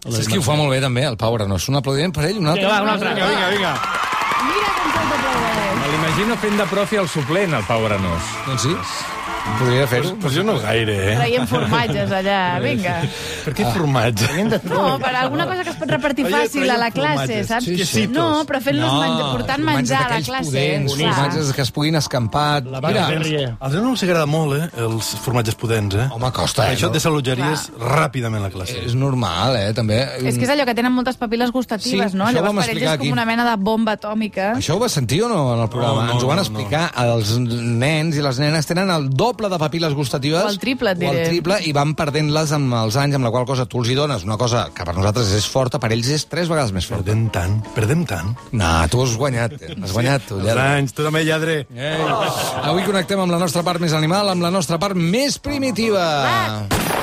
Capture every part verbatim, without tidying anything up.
Saps qui ho fa molt bé, també? El Pau Arenós. Un aplaudiment per ell, un altre. Vinga, va, un altre. Vinga, vinga, vinga. Mira com se'l aplaudeix. Me l'imagino fent de profi al suplent, el Pau Arenós. Doncs sí. Podria fer-ho. Però jo no gaire, eh? Traiem formatges allà, vinga. Per què formatge? No, per alguna cosa que es pot repartir Oye, fàcil a la traiem classe, formatges. saps? Sí, sí. No, però fent-los menjar, portant menjar a la classe. Pudents, clar. formatges que es puguin escampar. Mira, Als nens no els agrada molt, eh, els formatges pudents, eh? home, costa, eh? Això no? desallotjaries ràpidament la classe. És normal, eh, també. És que és allò que tenen moltes papil·les gustatives, Sí, no? això ho vam Llavors per ells explicar és com aquí. una mena de bomba atòmica. Això ho vas sentir o no en el programa? No, no, Ens ho van no, explicar. Els nens i les nenes tenen el doble de papil·les gustatives. O el triple, et O el diré. triple, i van perdent-les amb els anys, amb la qual cosa tu els hi dones una cosa que per nosaltres és forta, per ells és tres vegades més forta. Perdem tant, perdem tant. No, tu has guanyat. Has guanyat, tu, Els lladre. anys, tu també, lladre. Ei. Avui connectem amb la nostra part més animal, amb la nostra part més primitiva.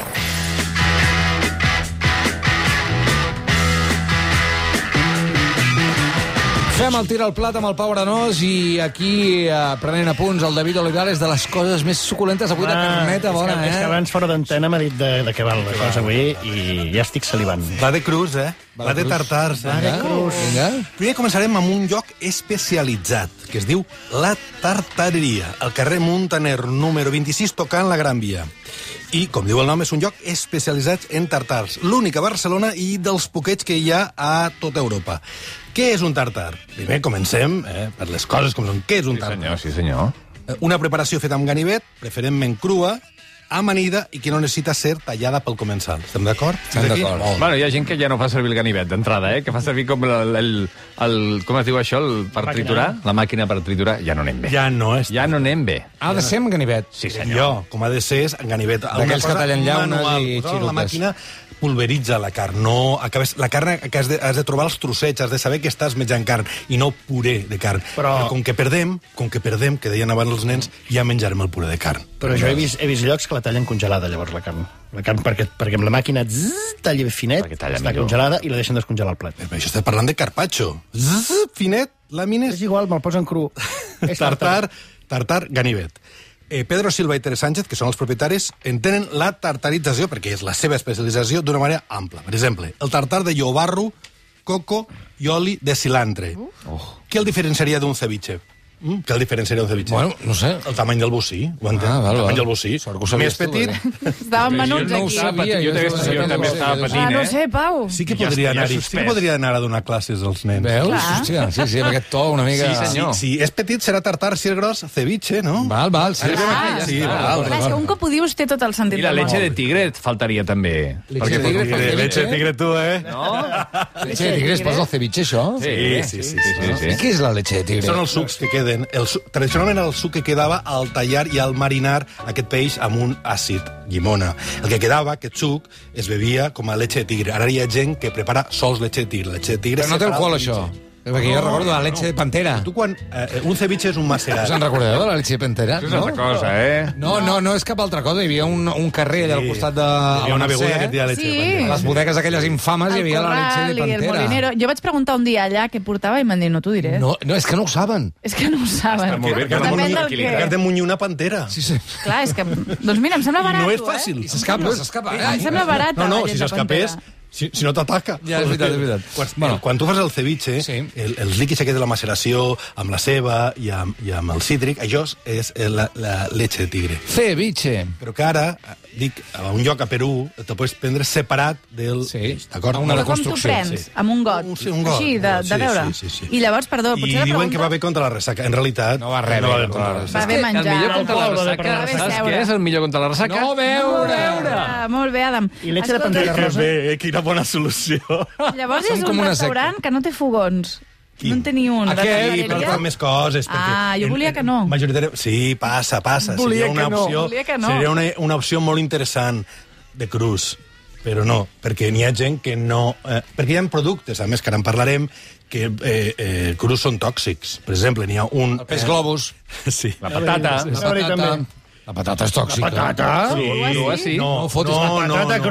Fem el tir al plat amb el Pau Arenós i aquí, eh, prenent apunts, el David Olivares, de les coses més suculentes avui de carneta bona, és que, eh? És que abans, fora d'antena, m'ha dit de, de què val la cosa avui i ja estic salivant. Va de cruz, eh? Va, Va de de cruz. tartars. Va de eh? cruz. Vinga. Primer començarem amb un lloc especialitzat, que es diu La Tartareria, al carrer Muntaner, número vint-i-sis, tocant la Gran Via. I, com diu el nom, és un lloc especialitzat en tartars. L'únic a Barcelona i dels poquets que hi ha a tota Europa. Què és un tartar? Primer comencem eh, per les coses com són. Què és un Sí, tartar? senyor, sí, senyor. Eh, Una preparació feta amb ganivet, preferentment crua, amanida i que no necessita ser tallada pel comensal. Estem d'acord? Estem Fins aquí? d'acord. Molt bé. Bueno, hi ha gent que ja no fa servir el ganivet d'entrada, eh? Que fa servir com el, el, el... Com es diu això? El, per Màquina. triturar? La màquina per triturar. Ja no anem bé. Ja no és... Ja no anem bé. Ha de ser amb ganivet. Sí, senyor. Jo, com ha de ser, és en ganivet. D'aquells que tallen llaunes i Posar xirutes. La màquina pulveritza la carn. No, acabes, la carn que has de, has de trobar els trossets, has de saber que estàs menjant carn i no puré de carn. Però- Però com que perdem, com que perdem, que deien abans els nens, ja menjarem el puré de carn. Però jo he vist, he vist llocs que la tallen congelada, llavors, la carn. La carn perquè, perquè amb la màquina zzz, talla finet, Perquè talla està millor. congelada i la deixen descongelar al plat. Però això estem parlant de carpaccio. Zzz, finet, làmines... És igual, me'l posen cru. És Tartar, tartar, ganivet. Eh, Pedro Silva i Tere Sánchez, que són els propietaris, entenen la tartarització, perquè és la seva especialització, d'una manera ampla. Per exemple, el tartar de llobarro, coco i oli de cilantre. Oh. Què el diferenciaria d'un ceviche? Mm? Què el diferenciaria d'un ceviche? Bueno, no sé. El tamany del bocí, ho entens? Ah, val, el tamany val. del bocí. Sort que ho sabies Més tu, petit. perquè- Estaven menuts no ho aquí. sabia. Jo també, Jo jo, no també sé, estava no sé. patint, Ah, no eh? sé, Pau. Sí que Ja podria està, ja anar-hi sí suspès. que podria anar a donar classes als nens. Veus? Clar. Hòstia, sí, sí, amb aquest to una mica... Sí, senyor. Si, si és petit serà tartar, si és gros, ceviche, no? Val, val, sí. Arribem Ah, aquí, sí, ja està. val. Clar, és que un cop ho dius té tot el sentit I la del món. leche de tigre et faltaria també. Leche de tigre, Tigre, ceviche. leche de tigre tu, eh? No? Leche de tigre, es posa el ceviche, això? Sí, sí, sí, sí, sí, I què és la leche de tigre? Són els sucs que queden. El suc, tradicionalment era el suc que quedava al tallar i al marinar aquest peix amb un àcid, llimona. El que quedava, aquest suc, es bevia com a leche de tigre. Ara hi ha gent que prepara sols leche de tigre. Leche de tigre Però no té separada alcohol, del això. ceviche. Perquè jo recordo la leche de pantera. Tu quan... Eh, un ceviche és un macerat. Us en recordeu de la leche de pantera? Això és altra cosa, eh? No, no, no és cap altra cosa. Hi havia un, un carrer allà al costat de... Hi havia una Mercè. beguda que et deia leche Sí. de pantera. Les bodegues aquelles infames hi El havia la leche Corral de i el pantera. Molinero. Jo vaig preguntar un dia allà què portava i m'han dit, no t'ho diré. No, no, és que no ho saben. És que no ho saben. Està molt bé, que Depèn no del tranquil·litat. què. Que has de munyir una pantera. Sí, sí. Clar, és que... Doncs mira, em sembla I barat, no és fàcil. I s'escapa, s'escapa. Em sembla barat. No, no, la si llet de s'escapés, pantera. si, si no t'ataca. Ja, és veritat, és veritat. Quan, Bueno. quan tu fas el ceviche, Sí. el, els líquids aquests de la maceració, amb la ceba i amb, i amb el cítric, això és la, la leche de tigre. Ceviche. Però que ara, dic, a un lloc a Perú, te pots prendre separat del... Sí. D'acord? A una Però com t'ho construcció, prens? sí. Amb un got? Un- sí, un got. Així, de, de Sí, veure? sí, sí, sí. I llavors, perdó, I potser la diuen pregunta... que va bé contra la ressaca. En realitat... No va res no bé va bé contra contra la la ressaca. Va bé menjar. El millor contra la Alcohol, va bé ressaca, per la saps ressaca. què és el millor contra la ressaca? No veure! Ah, molt bé, Adam. I leche de Escolta, pantera rosa. bé, eh? Quina bona solució. Llavors Som és com un una restaurant que no té fogons. Quin? No en té ni un. Aquí, De però tartareria? fan més coses. Perquè Ah, jo volia que no. Majoritària... Sí, passa, passa. Volia seria una que no. opció, Volia que no. Seria una, una opció molt interessant de cruz, però no, perquè n'hi ha gent que no... Eh, perquè hi ha productes, a més, que ara en parlarem, que eh, eh, cruz són tòxics. Per exemple, n'hi ha un... El peix globus. Sí. La patata. La Veure, patata. també. La patata és tòxica. Patata? Sí, crua, sí. No, No fotis no, la no, Patata no. crua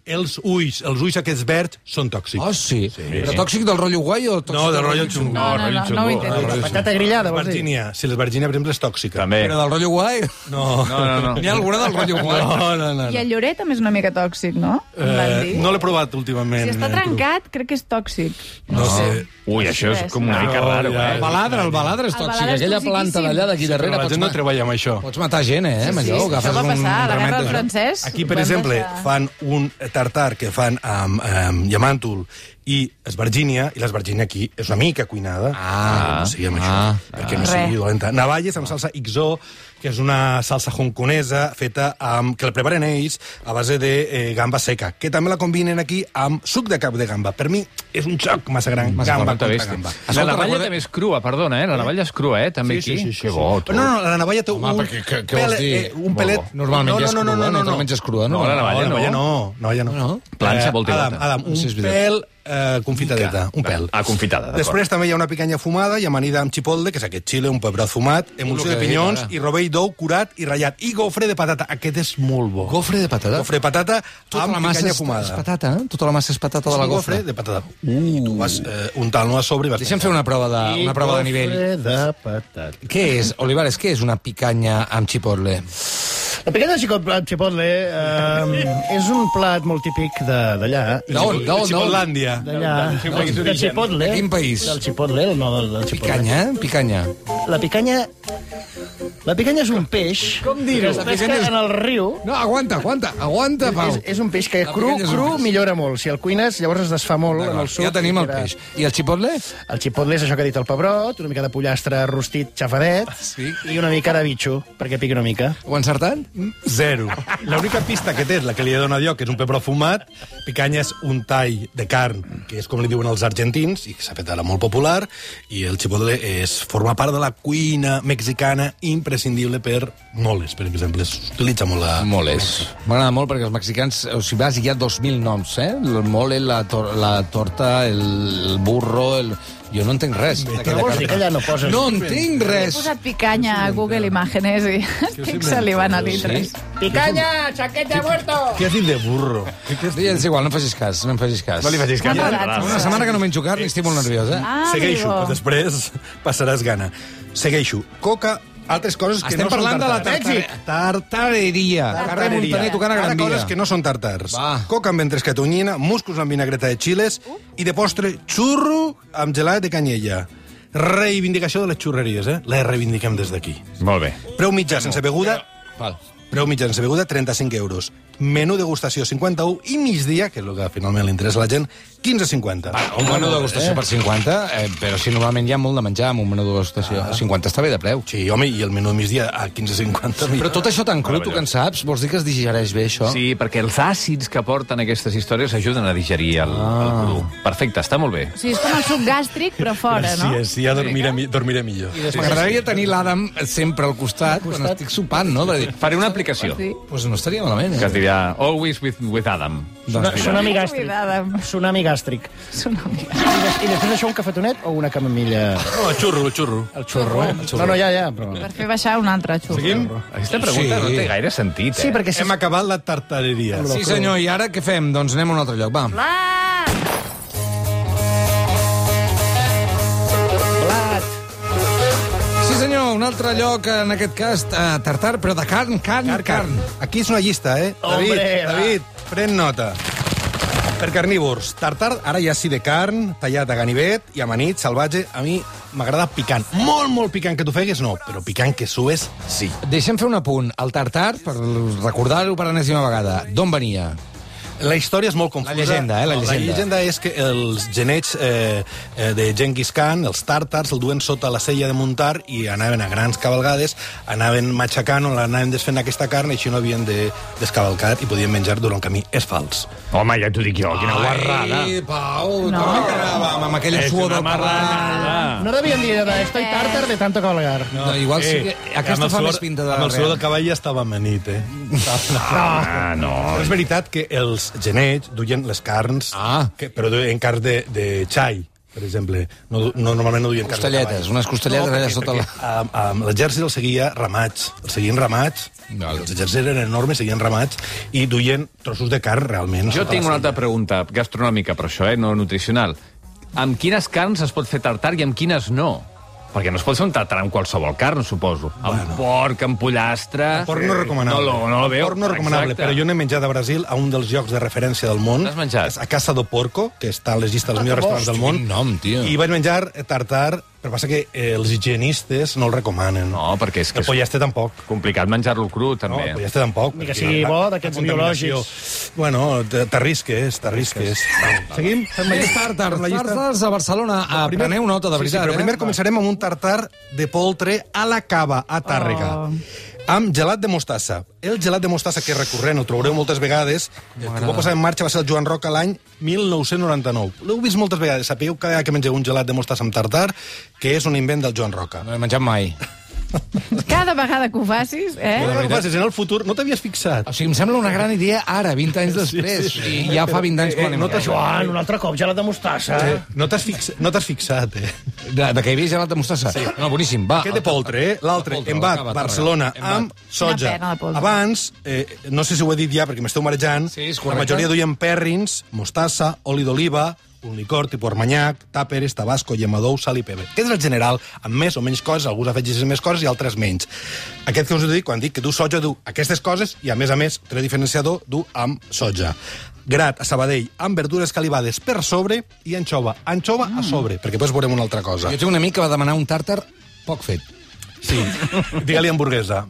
els ulls, els ulls aquests verds, són tòxics. Oh, sí. sí. Però tòxic del rotllo guai o tòxic No, del rotllo xungo. No, no, no, no ho intento. Patata grillada, vols dir? Virgínia. Si l'Esvergínia, per exemple, és tòxica. També. Però del rotllo guai? No. No, no, no. N'hi ha alguna del rotllo guai? No, no, no. I el llorer també és una mica tòxic, no? Em van dir. Eh, no l'he provat últimament. Si està eh, trencat, crec que és tòxic. No sé. Ui, això és com una mica No, raro, ja. eh? El baladre, el baladre és El tòxic. baladre és Aquella planta toxiquíssim. d'allà d'aquí darrere Però la pots, gent no ma- treballa amb això. pots matar gent, eh? amb allò, Sí, agafes això va un passar a la guerra remet del de- francès. Aquí, Ho per van exemple, deixar. fan un tartar que fan amb, amb llamàntol i esvergínia, i l'esvergínia aquí és una mica cuinada. Ah. no sigui amb Ah. això, perquè no Res. sigui dolenta. Navalles amb salsa Ixó, que és una salsa hongkonesa feta amb, que la preparen ells a base de eh, gamba seca, que també la combinen aquí amb suc de cap de gamba. Per mi és un xoc massa gran, Massa gamba Molta contra bèstia. gamba. La Escolta, navalla recorda- també és crua, perdona, eh? La navalla és crua, eh? També Sí, aquí. sí, sí, sí, Que sí. bo, tu. No, no, la navalla té Home, un... perquè què- què pel- vols dir? eh, un pelet... Normalment no, ja és no, no, crua, no, no, no, te la menges crua, no? No, la navalla no, no. navalla no, navalla no. No? Planxa, Eh, volta i Adam, volta. Adam, un Sí, és veritat. pèl eh, confitadeta, un pèl. Ah, confitada, d'acord. Després també hi ha una picanya fumada i amanida amb chipotle, que és aquest xile, un pebrot fumat, emulsió el de que he dit pinyons ara. i rovell d'ou curat i ratllat. I gofre de patata. Aquest és molt bo. Gofre de patata? Gofre de patata Tota amb la massa picanya és, fumada. és patata, eh? Tota la massa és patata És de la un gofre. gofre de patata. Uh. I tu vas eh, untant-lo a sobre i vas... Deixa'm fer una prova de, una prova de nivell. Gofre de patata. Què és, Olivares, què és una picanya amb chipotle? La picanya de chipotle, chipotle eh, és un plat molt típic de- d'allà. I- D'on, d'on, d'on? Chipotlàndia. D'allà, del, del chipotle. De quin país? Del chipotle, no del, del chipotle. Picanya, eh? Picanya. La picanya... La picanya és un peix Com dir-ho? que es La pesca picanya és- en el riu. No, aguanta, aguanta, aguanta, Pau. És, és un peix que La cru, picanya és un cru peix. millora molt. Si el cuines, llavors es desfà molt en el suc. Ja tenim el i queda- peix. I el chipotle? El chipotle és això que ha dit el pebrot, una mica de pollastre rostit xafadet Sí. i una mica de bitxo, perquè piqui una mica. Ho ha encertat? Zero. L'única pista que té és la que li ha donat jo, que és un pebrot fumat. Picanya és un tall de carn, que és com li diuen els argentins, i que s'ha fet ara molt popular, i el chipotle és, forma part de la cuina mexicana imprescindible per moles, per exemple. S'utilitza molt la... Moles. M'agrada molt perquè els mexicans, o sigui, vas, hi ha dos mil noms, eh? El mole, la, tor la torta, el burro, el... Jo no entenc res. Què vols dir que allà no poses... No entenc He res. posat picanya a Google Imágenes i estic salivant a litres. Sí? Picanya, chaqueta muerto! Què has dit de burro? Què, què has dit? Sí, és igual, no em facis cas, no em facis cas. No li facis cas. M'ha Ja, agradat. ja, Una setmana que no menjo carn i estic molt nerviós, eh? Ah, Segueixo, amigo. però després passaràs gana. Segueixo. Coca, altres coses que Estem no són parlant de la tartars. tartare- tartareria. Carrer Tartareria. Montaner tocant a Gran Ara Via. coses que no són tartars. Va. Coca amb ventresca tonyina, musclos amb vinagreta de xiles i de postre xurro amb gelat de canyella. Reivindicació de les xurreries, eh? Les reivindiquem des d'aquí. Molt bé. Preu mitjà sense beguda, Val. preu mitjà sense beguda, trenta-cinc euros. Menú degustació, cinquanta-un, i migdia, que és el que finalment li interessa a la gent, quinze cinquanta. Un menú de degustació per cinquanta, eh, però si normalment hi ha molt de menjar amb un menú de degustació. A cinquanta està bé de preu. Sí, home, i el menú de migdia a quinze cinquanta. Però tot això tan cru, tu que en saps, vols dir que es digereix bé, això? Sí, perquè els àcids que porten aquestes històries ajuden a digerir el, Ah. el cru. Perfecte, està molt bé. O sigui, és com el suc gàstric, però fora, no? Sí, sí, ja dormiré, mi- dormiré millor. M'agradaria tenir l'Adam sempre al costat, quan estic sopant, no? De dir, Faré una aplicació Sí. pues no estaria malament, que es eh? dirà Always with, with Adam. Tsunami, tsunami gàstric. Cuidada. Tsunami gàstric. Tsunami. I després això un cafetonet o una camamilla? No, el xurro, el xurro. El xurro, eh? No, no, ja, ja, però... Per fer baixar un altre xurro. Seguim? Aquesta pregunta Sí. no té gaire sentit, eh? Sí, perquè... Si... Hem acabat la tartareria. Sí, senyor, i ara què fem? Doncs anem a un altre lloc, va. Blat! Blat. Sí, senyor, un altre lloc, en aquest cas, eh, tartar, però de carn, carn, carn. carn. Aquí és una llista, eh? David, Hombre, va. David, pren nota. Per carnívors, tartar, ara ja sí de carn, tallat a ganivet i amanit, salvatge. A mi m'agrada picant. Molt, molt picant que tu fegues, no, però picant que sues, sí. Deixa'm fer un apunt. El tartar, per recordar-ho per enèsima vegada, d'on venia? La història és molt confusa. La llegenda, eh, la llegenda. La llegenda és que els genets eh, eh, de Genghis Khan, els tàrtars, el duen sota la sella de muntar i anaven a grans cavalgades, anaven matxacant o l'anaven desfent aquesta carn i així no havien de descavalcar i podien menjar durant el camí. És fals. Home, ja t'ho dic jo, quina guarrada. Ai, Pau, No. com que anàvem amb aquella És suor una del parlar. marranada. No devien dir de estoy tartar de tanto cabalgar. No, igual sí que... Aquesta amb el fa suor- més pinta de Amb el suor real. del cavall ja estava amanit, eh? Ah, no. Però és veritat que els genets duien les carns, Ah. que, però duien carns de, de xai. per exemple. No, no, normalment no duien carn de cavall. Costelletes, unes costelletes no, allà perquè, sota la... perquè, a, a, l'exèrcit el seguia ramats. El seguien ramats, Val. els exèrcits eren enormes, seguien ramats, i duien trossos de carn, realment. Jo sota tinc la una altra sella. pregunta, gastronòmica, per això, eh, no nutricional. Amb quines carns es pot fer tartar i amb quines no? Perquè no es pot fer un tartar amb qualsevol carn, suposo. Amb Bueno. porc, amb pollastre... El porc no és recomanable. No, lo- no lo El veu. porc no és recomanable, Exacte. però jo n'he menjat a Brasil a un dels llocs de referència del món. L'has menjat? A Casa do Porco, que està a les llistes dels millors restaurants del món. Quin nom, tio. I vaig menjar tartar, però passa que eh, els higienistes no el recomanen. No, perquè és que El pollastre tampoc. és complicat menjar-lo cru, No, també. el pollastre tampoc. Ni que perquè sigui la- bo, la d'aquests contaminació. biològics. Bueno, t- t'arrisques, t'arrisques. Seguim? Fem la llista? Tartars, Fem la llista? tartars a Barcelona. Ah, preneu nota, de Sí, sí, veritat. però eh? primer començarem amb un tartar de poltre a la cava, a Tàrrega. Oh. Amb gelat de mostassa. El gelat de mostassa, que és recurrent, ho trobareu moltes vegades, el que ho va posar en marxa va ser el Joan Roca l'any mil nou-cents noranta-nou. L'heu vist moltes vegades. Sapigueu cada vegada que mengeu un gelat de mostassa amb tartar, que és un invent del Joan Roca. No he menjat mai. Cada vegada que ho facis, eh? Però el que passa és, en el futur, no t'havies fixat. O sigui, em sembla una gran idea ara, vint anys després. Sí, sí. I ja fa vint anys que Eh, l'anem no t'has- fent. Joan, un altre cop, gelat de mostassa. Eh, no t'has fix... no t'has fixat, eh? De, de que hi havia gelat de mostassa? Sí. No, boníssim, va. Aquest de poltre, eh? L'altre, Poltre, embat, acaba, Barcelona, Tàrrega. amb soja. Quina pena, de poltre. Abans, eh, no sé si ho he dit ja perquè m'esteu marejant, Sí, és la correcte. majoria duien pèrrins, mostassa, oli d'oliva, un licor tipus armanyac, tàperes, tabasco, llemadou, sal i pebre. Aquest és el general, amb més o menys coses, alguns afegeixen més coses i altres menys. Aquest que us he dit, quan dic que du soja, du aquestes coses i, a més a més, tret diferenciador, du amb soja. Grat a Sabadell, amb verdures calibades per sobre i anxova. Anxova a sobre, perquè després veurem una altra cosa. Jo tinc un amic que va demanar un tàrtar poc fet. Sí, digue-li hamburguesa.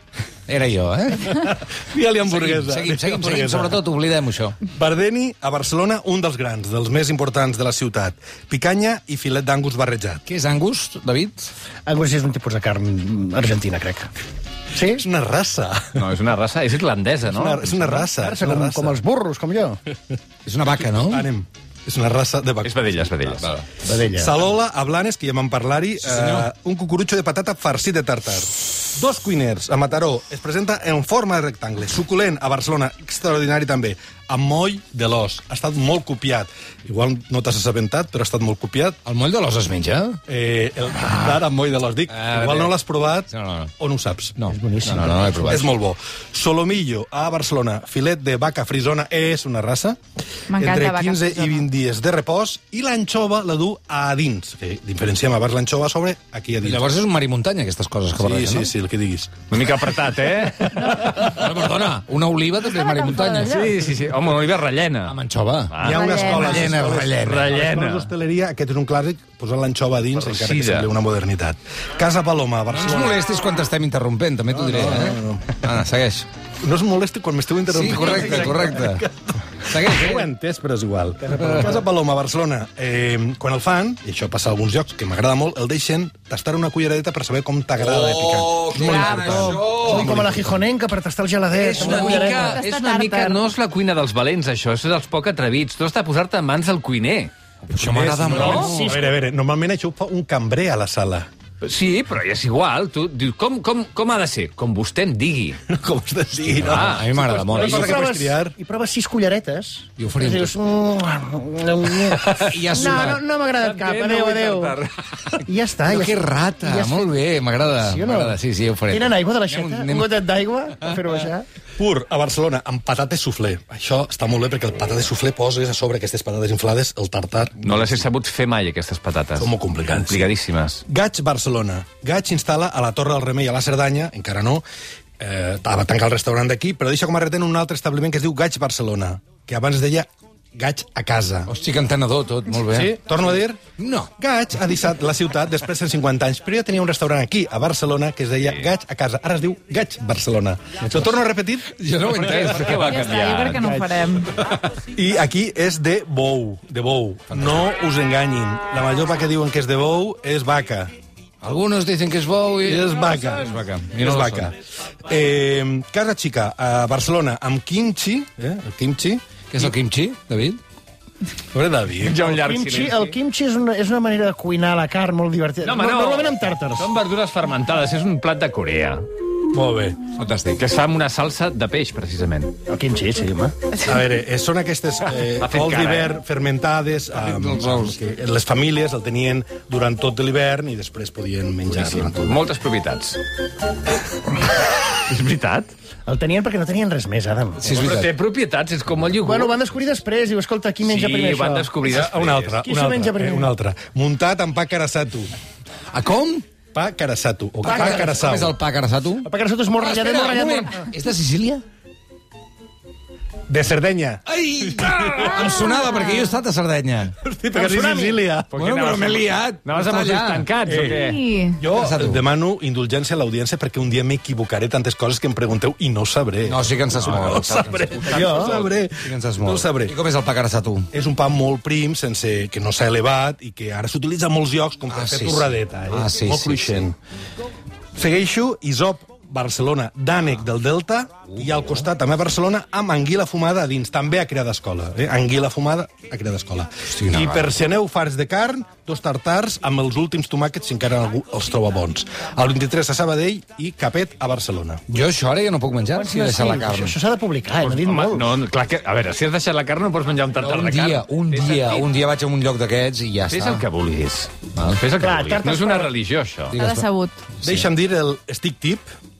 Era jo, eh? Digue-li hamburguesa. Seguim, seguim, seguim, Hamburguesa. sobretot oblidem això. Bardeni, a Barcelona, un dels grans, dels més importants de la ciutat. Picanya i filet d'angus barrejat. Què és Angus, David? Angus és un tipus de carn argentina, crec. Sí? És una raça. No, és una raça, és irlandesa, no? És una, és una raça. És Raça, una com, raça. com els burros, com jo. És una vaca, no? Anem. És una raça de vaca. És vedella, és vedella. Vedella. Salola, a Blanes, que ja vam parlar-hi, eh, un cucurutxo de patata farcit de tartar. Dos cuiners, a Mataró, es presenta en forma de rectangle. Suculent, a Barcelona, extraordinari també, amb moll de l'os. Ha estat molt copiat. Igual no t'has assabentat, però ha estat molt copiat. El moll de l'os es menja? Eh, el tartar amb moll de l'os. Dic, Ah, igual bé. no l'has provat No, no, no. o no ho saps. No, no, no, no l'he provat. És molt bo. Solomillo, a Barcelona, filet de vaca frisona, és una raça. M'encanta Entre vaca quinze frisona. i vint dies de repòs, i l'anxova la du a dins. Que diferenciem abans l'anxova a sobre, aquí a I dins. llavors és un mar i muntanya, aquestes coses que Sí, barregen, sí, no? sí, el que diguis. Una mica apretat, eh? No, perdona, una oliva també és mar i muntanya. Sí, sí, sí. Home, una oliva rellena. Amb anxova. Ah. Hi ha una Rellena. escola... Rellena, escoles- rellena. a les Rellena. escoles d'hostaleria, aquest és un clàssic, posar l'anxova a dins, encara que Farcida. sembli una modernitat. Casa Paloma, a No ens Barcelona. molestis quan t'estem interrompent, també t'ho diré, eh? no, no. Ah, segueix. No es molesti quan m'esteu Sí, interrompent. correcte, correcte. Segueix, Ho he eh? entès, però és igual. Casa Paloma, Barcelona. Eh, quan el fan, i això passa a alguns llocs, que m'agrada molt, el deixen tastar una culleradeta per saber com t'agrada de picar. Oh, És molt clar, important. això. Sí, com a la gijonenca per tastar el geladet. És una amb mica, cullereta. és una mica... No és la cuina dels valents, això, és dels poc atrevits. Tu has de posar-te en mans del cuiner. Això m'agrada No? molt. A veure, a veure, normalment això ho fa un cambrer a la sala. Sí, però és igual. Tu dius, com, com, com ha de ser? Com vostè em digui. Com us de dir, no? Ah, a mi m'agrada molt. I, cosa que pots proves, triar. I proves sis culleretes. I ho faríem I dius... Mm, no, I ja no, sumat. no, no m'ha agradat cap. També no Adéu, vull adéu. tartar. I ja està. No, ja que està. rata, I ja has molt bé, m'agrada. Sí o no? M'agrada, sí, sí, ho faré. Tenen aigua de Anem- l'aixeta? anem- Un gotet d'aigua per fer-ho baixar? Pur, a Barcelona, amb patates soufflé. Això està molt bé perquè el patates soufflé poses a sobre aquestes patates inflades, el tartar. No les he sabut fer mai, aquestes patates. Són molt complicades. Complicadíssimes. Gaig, Barcelona. Gaig instal·la a la Torre del Remei a la Cerdanya, encara no, eh, va tancar el restaurant d'aquí, però deixa com a retent un altre establiment que es diu Gaig Barcelona, que abans es deia Gaig a casa. Hosti, que entenedor tot, molt bé. Sí? Torno a dir? No. Gaig ha deixat la ciutat després de cent cinquanta anys, però ja tenia un restaurant aquí, a Barcelona, que es deia Gaig a casa. Ara es diu Gaig Barcelona. Lo torno a repetir? Jo no ho he entès. Per què va Ja està, jo crec que no ho farem. I aquí és de bou, de bou. No us enganyin. La major part que diuen que és de bou és vaca. Algunos dicen que es bou i... I és vaca. És vaca. I no és vaca. Eh, Casa Xica, a Barcelona, amb kimchi. Eh? El kimchi. Què és el kimchi, David? Pobre David. Ja un llarg Kimchi, silenci. el kimchi és una, és una manera de cuinar la carn molt divertida. No, home, no. Normalment amb tàrtars. Són verdures fermentades, és un plat de Corea. Molt bé. Fantàstic. Que es fa amb una salsa de peix, precisament. El quinxí, sí, home. A veure, eh, són aquestes eh, Ha fet cols cara, d'hivern fermentades. Eh, que les famílies el tenien durant tot l'hivern i després podien menjar. durant tot. Moltes propietats. És veritat? El tenien perquè no tenien res més, Adam. Sí, és Però veritat. té propietats, és com el iogurt. Bueno, ho van descobrir després. Diu, escolta, qui menja sí, primer ho van això? descobrir Ah, després. una altra, Qui una s'ho altra, menja primer? eh, una altra. Muntat amb pa carasatu. A com? Pa carasatu, o pa, Pa, pa carasau. Com és el pa carasato? El pa carassato és molt ratllat, Espera, molt un ratllat. moment. És de Sicília? De Cerdanya. Ai! Em sonava, perquè jo he estat a Sardenya. Sí, perquè és de Sicília. Bueno, però m'he liat. Anaves amb Està els ulls allà. tancats, o què? Sí. Jo Carasatu. demano indulgència a l'audiència perquè un dia m'equivocaré tantes coses que em pregunteu i no ho sabré. No, sí que ens has molt. no ho sabré. Jo? No ho sabré. Sí que ens has No molt. ho sabré. I com és el pa carasato? És un pa molt prim, sense, que no s'ha elevat i que ara s'utilitza en molts llocs com per Ah, fer sí, torradeta. Eh? sí. Ah, sí, molt sí, cruixent. Segueixo Isop Barcelona d'ànec del Delta i al costat també a Barcelona amb anguila fumada a dins, també a crear d'escola. Eh? Anguila fumada a crear d'escola. una I barra. per si aneu farts de carn, dos tartars amb els últims tomàquets si encara algú els troba bons. El vint-i-tres a Sabadell i Capet a Barcelona. Jo això ara ja no puc menjar, si he deixat la carn. Això, això s'ha de publicar, hem dit Home, molt. no, clar que... A veure, si has deixat la carn no pots menjar un tartar Un de carn. dia, un Té dia, sentit. un dia vaig a un lloc d'aquests i ja Fes està. el que vulguis. Fes el que Clar, vulguis. tartes No és una per- religió, això. S'ha decebut. Deixa'm dir el stick tip,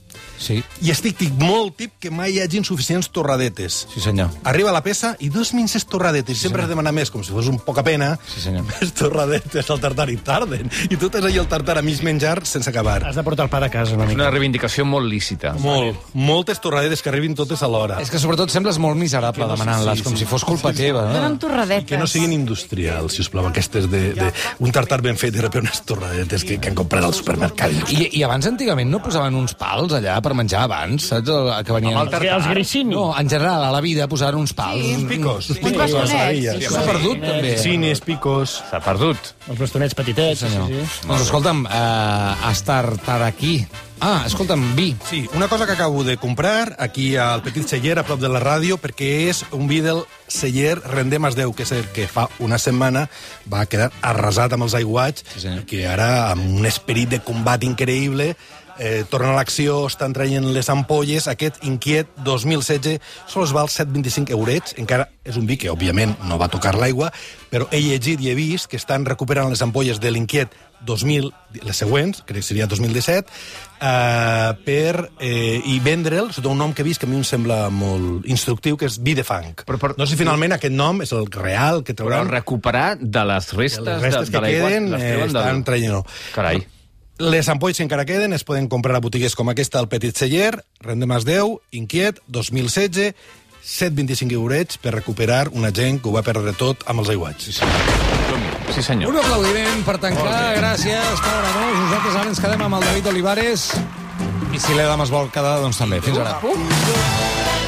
Sí, i estic tip molt tip que mai hi hagin suficients torradetes. sí senyor. Arriba la peça i dos minces torradetes. Sí, sempre has de demanar més, com si fos un poca pena. Sí, senyor. Més torradetes al tartar i tarden. I tu tens allà el tartar a mig menjar sense acabar. Has de portar el pa de casa una És mica. una reivindicació molt lícita. Molt. Moltes torradetes que arribin totes alhora. És que sobretot sembles molt miserable no sé, demanant-les, sí, com sí. si fos culpa teva. Donen No? torradetes. Que no siguin industrials, si us plau, aquestes de, de un tartar ben fet i de repente unes torradetes que, que han comprat al supermercat. I, I abans, antigament, no posaven uns pals allà per menjar abans, saps? El, que venien... Amb el tartar. Els grissini. No, en general, a la vida posaven uns pals. Sí. uns Picos. Uns Uns picos. bastonets. S'ha perdut, també. Cines, picos... S'ha perdut. Els bastonets petitets. Sí, Senyor. sí, sí. Doncs escolta'm, uh, estar aquí. Ah, escolta'm, vi. Sí, una cosa que acabo de comprar aquí al Petit Celler, a prop de la ràdio, perquè és un vi del celler Rendem es Déu, que és el que fa una setmana va quedar arrasat amb els aiguats, Sí, senyor. i que ara, amb un esperit de combat increïble, eh, tornen a l'acció, estan traient les ampolles. Aquest Inquiet dos mil setze sols val set coma vint-i-cinc eurets. Encara és un vi que, òbviament, no va tocar l'aigua, però he llegit i he vist que estan recuperant les ampolles de l'Inquiet dos mil, les següents, crec que seria dos mil disset, eh, per, eh, i vendre'l sota un nom que he vist que a mi em sembla molt instructiu, que és vi de fang. Però- però- no sé si finalment aquest nom és el real que Però trauran. recuperar de les restes, les restes de, de que l'aigua, queden les eh, treuen estan del... traient. Carai. Les ampolles que encara queden es poden comprar a botigues com aquesta al Petit Celler, Rendem es Déu, Inquiet, dos mil setze, set coma vint-i-cinc eurets per recuperar una gent que ho va perdre tot amb els aiguats. Sí, sí. Sí, senyor. Un aplaudiment per tancar. Gràcies, Pau Aranós. Nosaltres ara ens quedem amb el David Olivares. I si l'Edam es vol quedar, doncs també. Fins ara. Uh.